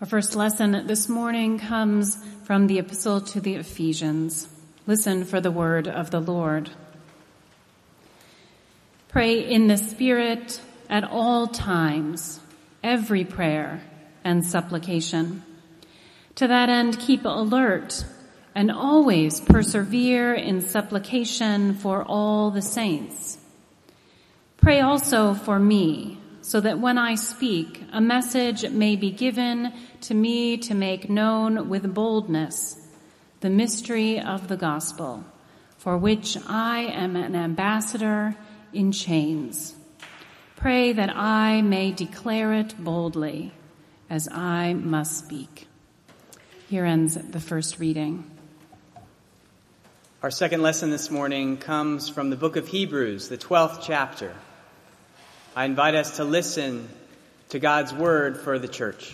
Our first lesson this morning comes from the Epistle to the Ephesians. Listen for the word of the Lord. Pray in the Spirit at all times, every prayer and supplication. To that end, keep alert and always persevere in supplication for all the saints. Pray also for me, so that when I speak, a message may be given to me to make known with boldness the mystery of the gospel, for which I am an ambassador in chains. Pray that I may declare it boldly, as I must speak. Here ends the first reading. Our second lesson this morning comes from the book of Hebrews, the 12th chapter. I invite us to listen to God's word for the church.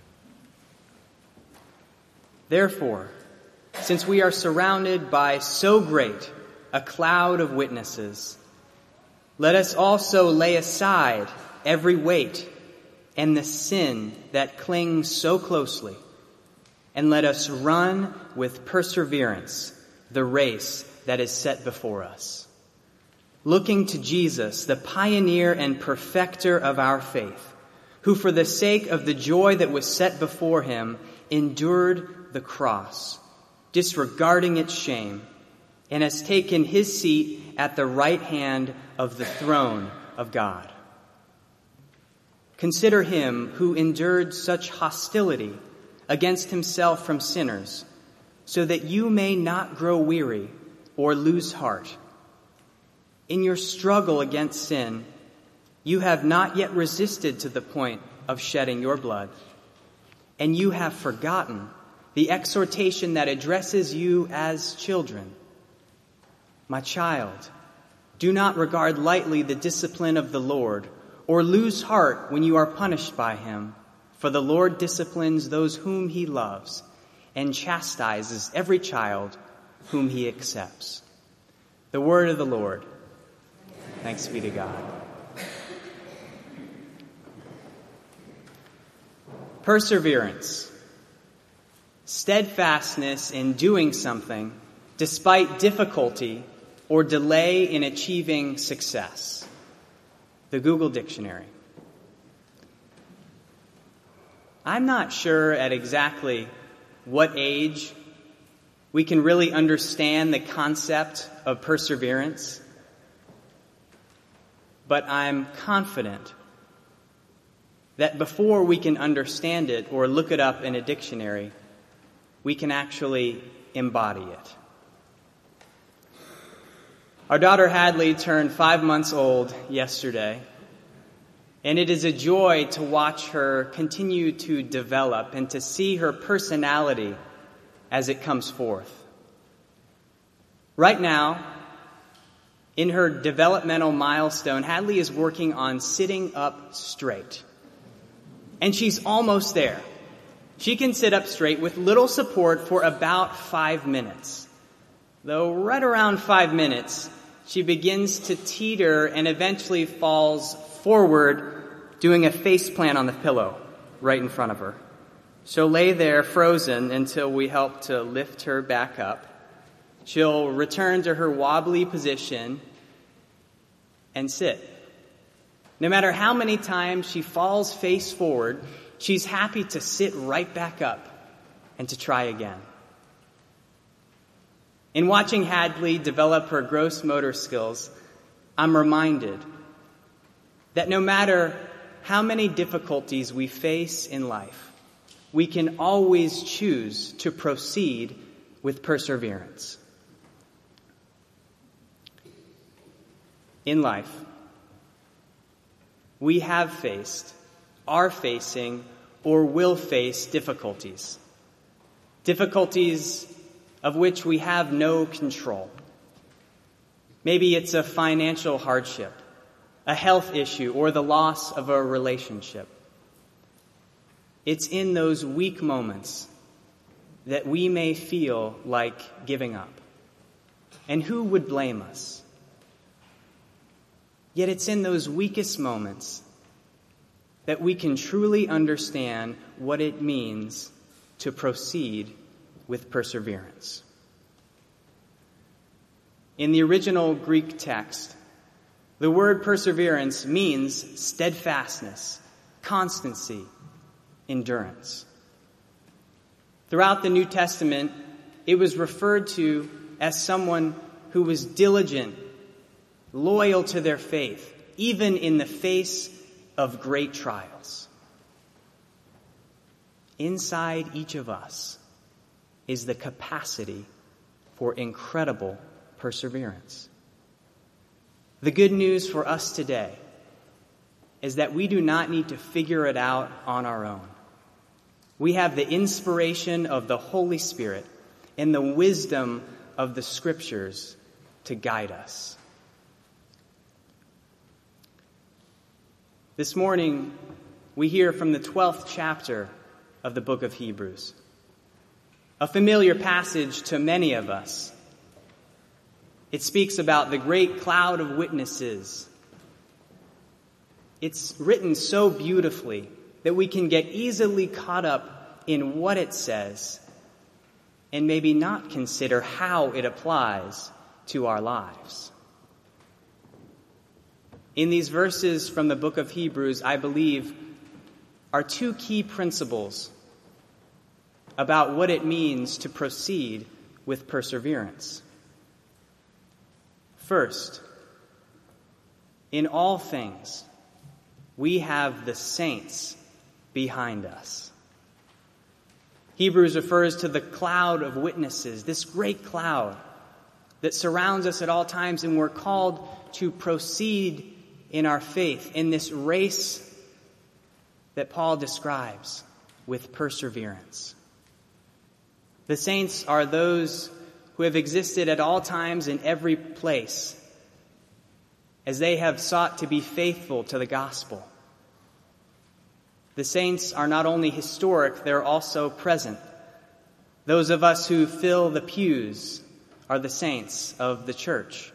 Therefore, since we are surrounded by so great a cloud of witnesses, let us also lay aside every weight and the sin that clings so closely, and let us run with perseverance the race that is set before us, looking to Jesus, the pioneer and perfecter of our faith, who for the sake of the joy that was set before him endured the cross, disregarding its shame, and has taken his seat at the right hand of the throne of God. Consider him who endured such hostility against himself from sinners, so that you may not grow weary or lose heart. In your struggle against sin, you have not yet resisted to the point of shedding your blood, and you have forgotten the exhortation that addresses you as children. My child, do not regard lightly the discipline of the Lord, or lose heart when you are punished by him, for the Lord disciplines those whom he loves, and chastises every child whom he accepts. The word of the Lord. Thanks be to God. Perseverance. Steadfastness in doing something despite difficulty or delay in achieving success. The Google Dictionary. I'm not sure at exactly what age we can really understand the concept of perseverance, but I'm confident that before we can understand it or look it up in a dictionary, we can actually embody it. Our daughter Hadley turned 5 months old yesterday, and it is a joy to watch her continue to develop and to see her personality as it comes forth. Right now, in her developmental milestone, Hadley is working on sitting up straight. And she's almost there. She can sit up straight with little support for about 5 minutes. Though right around 5 minutes, she begins to teeter and eventually falls forward, doing a face plant on the pillow right in front of her. She'll lay there frozen until we help to lift her back up. She'll return to her wobbly position and sit. No matter how many times she falls face forward, she's happy to sit right back up and to try again. In watching Hadley develop her gross motor skills, I'm reminded that no matter how many difficulties we face in life, we can always choose to proceed with perseverance. In life, we have faced, are facing, or will face difficulties. Difficulties of which we have no control. Maybe it's a financial hardship, a health issue, or the loss of a relationship. It's in those weak moments that we may feel like giving up. And who would blame us? Yet it's in those weakest moments that we can truly understand what it means to proceed with perseverance. In the original Greek text, the word perseverance means steadfastness, constancy, endurance. Throughout the New Testament, it was referred to as someone who was diligent, loyal to their faith, even in the face of great trials. Inside each of us is the capacity for incredible perseverance. The good news for us today is that we do not need to figure it out on our own. We have the inspiration of the Holy Spirit and the wisdom of the Scriptures to guide us. This morning, we hear from the 12th chapter of the book of Hebrews, a familiar passage to many of us. It speaks about the great cloud of witnesses. It's written so beautifully that we can get easily caught up in what it says and maybe not consider how it applies to our lives. In these verses from the book of Hebrews, I believe, are two key principles about what it means to proceed with perseverance. First, in all things, we have the saints behind us. Hebrews refers to the cloud of witnesses, this great cloud that surrounds us at all times, and we're called to proceed in our faith in this race that Paul describes with perseverance. The saints are those who have existed at all times in every place as they have sought to be faithful to the gospel. The saints are not only historic, they're also present. Those of us who fill the pews are the saints of the church.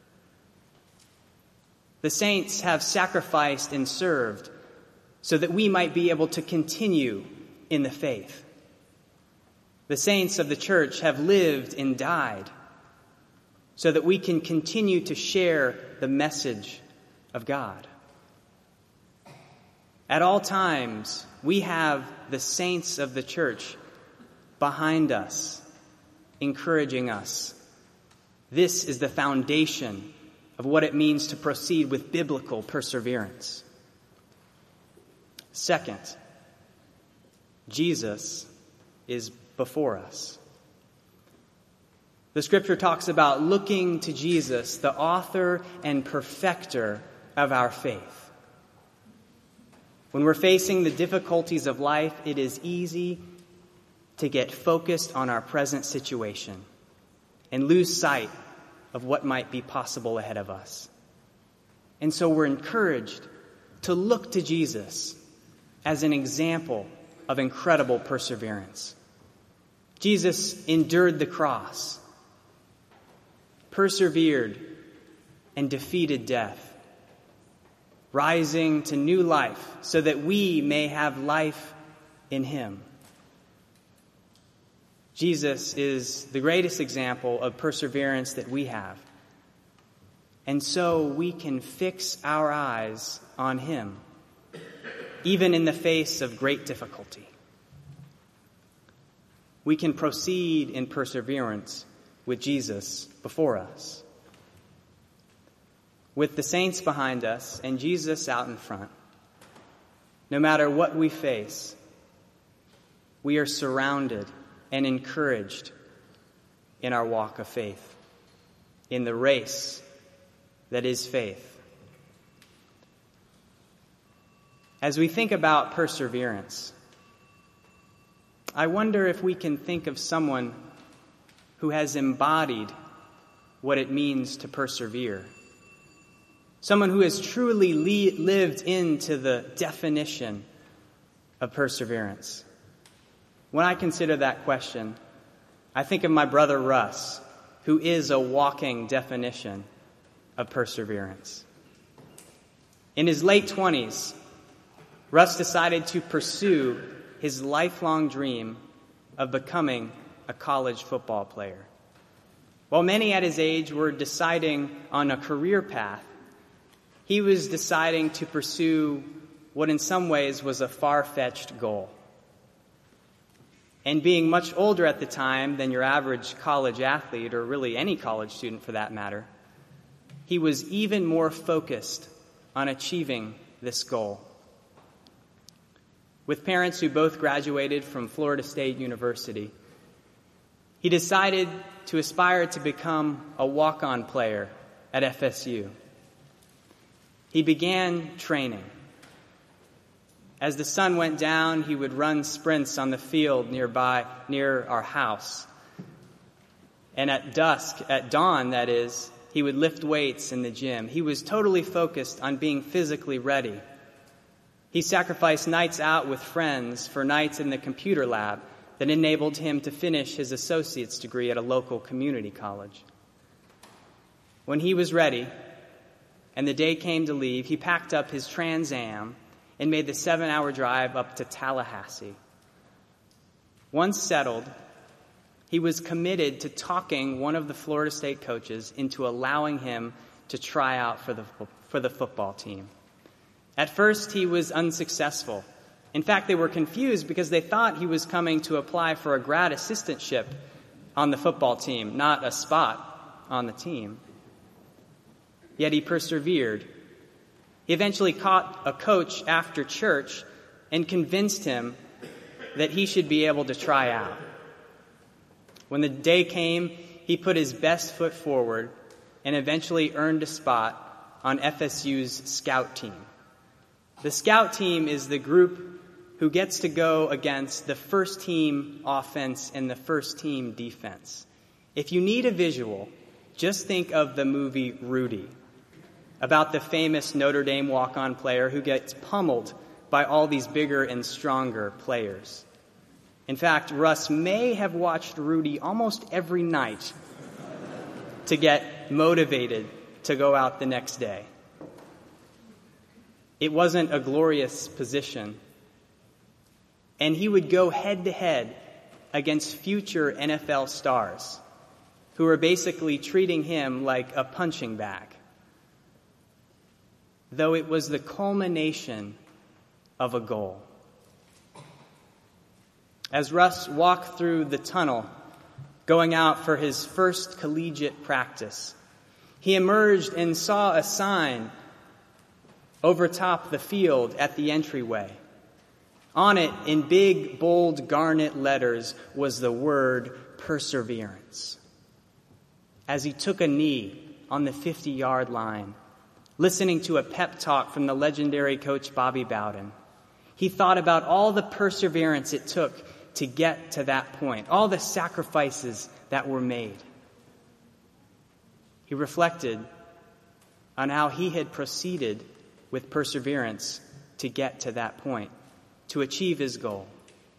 The saints have sacrificed and served so that we might be able to continue in the faith. The saints of the church have lived and died so that we can continue to share the message of God. At all times, we have the saints of the church behind us, encouraging us. This is the foundation of what it means to proceed with biblical perseverance. Second, Jesus is before us. The scripture talks about looking to Jesus, the author and perfecter of our faith. When we're facing the difficulties of life, it is easy to get focused on our present situation and lose sight of what might be possible ahead of us. And so we're encouraged to look to Jesus as an example of incredible perseverance. Jesus endured the cross, persevered, and defeated death, rising to new life so that we may have life in him. Jesus is the greatest example of perseverance that we have. And so we can fix our eyes on him, even in the face of great difficulty. We can proceed in perseverance with Jesus before us. With the saints behind us and Jesus out in front, no matter what we face, we are surrounded and encouraged in our walk of faith, in the race that is faith. As we think about perseverance, I wonder if we can think of someone who has embodied what it means to persevere. Someone who has truly lived into the definition of perseverance. When I consider that question, I think of my brother Russ, who is a walking definition of perseverance. In his late 20s, Russ decided to pursue his lifelong dream of becoming a college football player. While many at his age were deciding on a career path, he was deciding to pursue what in some ways was a far-fetched goal. And being much older at the time than your average college athlete, or really any college student for that matter, he was even more focused on achieving this goal. With parents who both graduated from Florida State University, he decided to aspire to become a walk-on player at FSU. He began training. As the sun went down, he would run sprints on the field near our house. And at dusk, at dawn that is, he would lift weights in the gym. He was totally focused on being physically ready. He sacrificed nights out with friends for nights in the computer lab that enabled him to finish his associate's degree at a local community college. When he was ready and the day came to leave, he packed up his Trans Am and made the 7-hour drive up to Tallahassee. Once settled, he was committed to talking one of the Florida State coaches into allowing him to try out for the football team. At first, he was unsuccessful. In fact, they were confused because they thought he was coming to apply for a grad assistantship on the football team, not a spot on the team. Yet he persevered. He eventually caught a coach after church and convinced him that he should be able to try out. When the day came, he put his best foot forward and eventually earned a spot on FSU's scout team. The scout team is the group who gets to go against the first team offense and the first team defense. If you need a visual, just think of the movie Rudy, about the famous Notre Dame walk-on player who gets pummeled by all these bigger and stronger players. In fact, Russ may have watched Rudy almost every night to get motivated to go out the next day. It wasn't a glorious position. And he would go head-to-head against future NFL stars who were basically treating him like a punching bag. Though it was the culmination of a goal. As Russ walked through the tunnel, going out for his first collegiate practice, he emerged and saw a sign over top the field at the entryway. On it, in big, bold garnet letters, was the word perseverance. As he took a knee on the 50-yard line, listening to a pep talk from the legendary coach Bobby Bowden, he thought about all the perseverance it took to get to that point, all the sacrifices that were made. He reflected on how he had proceeded with perseverance to get to that point, to achieve his goal.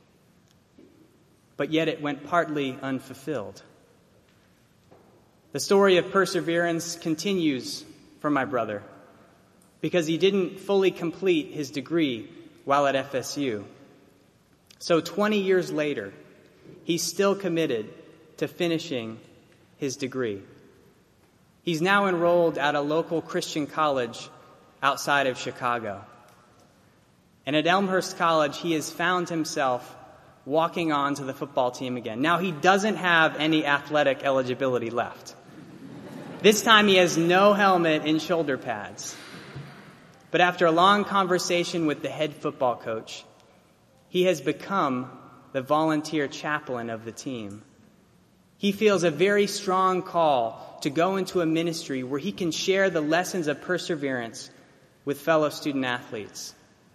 But yet it went partly unfulfilled. The story of perseverance continues for my brother because he didn't fully complete his degree while at FSU. So 20 years later, he's still committed to finishing his degree. He's now enrolled at a local Christian college outside of Chicago. And at Elmhurst College, he has found himself walking on to the football team again. Now, he doesn't have any athletic eligibility left. This time, he has no helmet and shoulder pads. But after a long conversation with the head football coach, he has become the volunteer chaplain of the team. He feels a very strong call to go into a ministry where he can share the lessons of perseverance with fellow student athletes.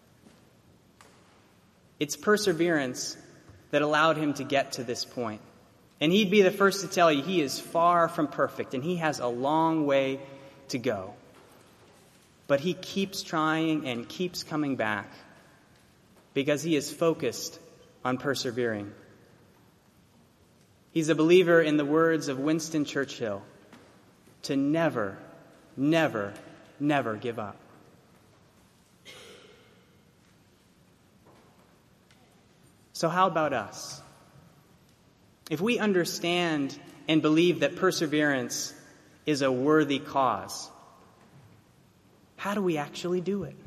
It's perseverance that allowed him to get to this point. And he'd be the first to tell you he is far from perfect and he has a long way to go. But he keeps trying and keeps coming back because he is focused on persevering. He's a believer in the words of Winston Churchill, to never, never, never give up. So how about us? If we understand and believe that perseverance is a worthy cause, how do we actually do it?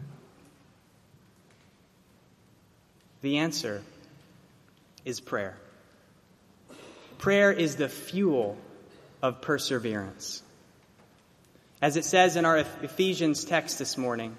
The answer is prayer. Prayer is the fuel of perseverance. As it says in our Ephesians text this morning,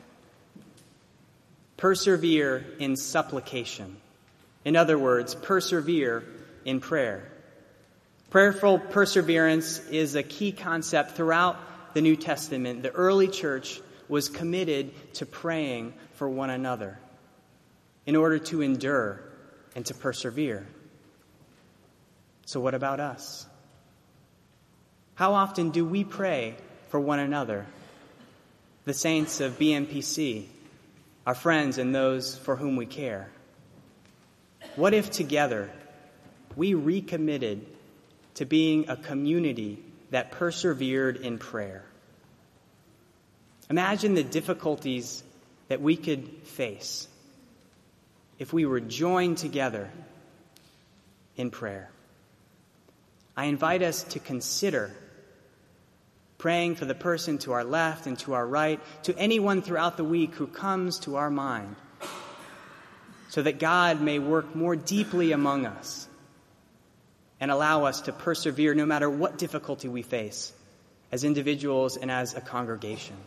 persevere in supplication. In other words, persevere in prayer. Prayerful perseverance is a key concept throughout the New Testament. The early church was committed to praying for one another in order to endure and to persevere. So what about us? How often do we pray for one another, the saints of BMPC, our friends and those for whom we care? What if together we recommitted to being a community that persevered in prayer? Imagine the difficulties that we could face if we were joined together in prayer. I invite us to consider praying for the person to our left and to our right, to anyone throughout the week who comes to our mind, so that God may work more deeply among us and allow us to persevere no matter what difficulty we face as individuals and as a congregation.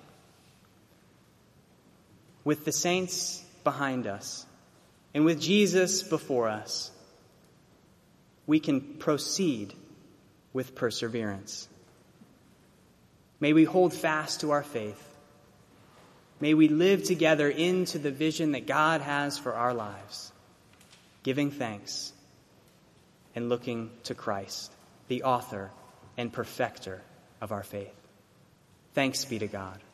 With the saints behind us and with Jesus before us, we can proceed with perseverance. May we hold fast to our faith. May we live together into the vision that God has for our lives, giving thanks and looking to Christ, the author and perfecter of our faith. Thanks be to God.